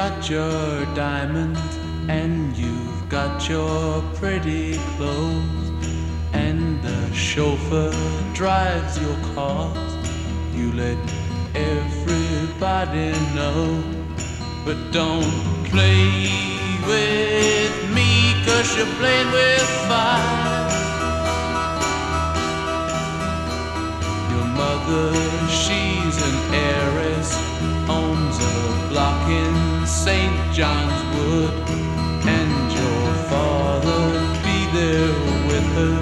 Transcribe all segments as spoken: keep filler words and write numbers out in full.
got your diamonds and you've got your pretty clothes, and the chauffeur drives your cars. You let everybody know, but don't play with me, 'cause you're playing with fire. Your mother, she's an heiress, owns a block in Saint John's Wood, and your father'd be there with her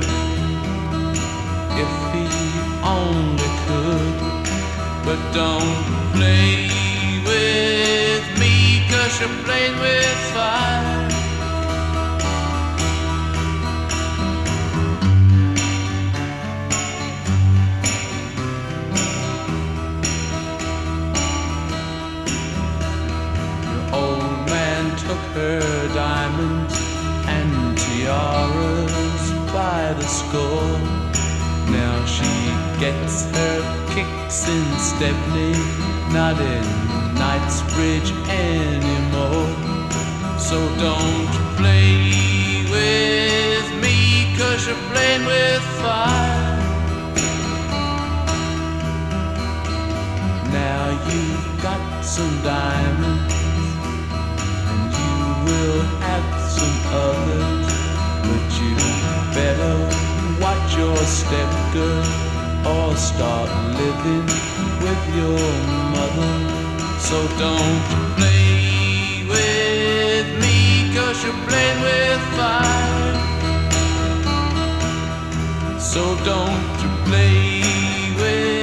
if he only could. But don't play with me, 'cause you're playing with fire. Took her diamonds and tiaras by the score. Now she gets her kicks in Stepney, not in Knightsbridge anymore. So don't play with me, 'cause you're playing with fire. Now you've got some diamonds, we'll have some others, but you better watch your step, girl, or start living with your mother. So don't play with me, 'cause you're playing with fire. So don't you play with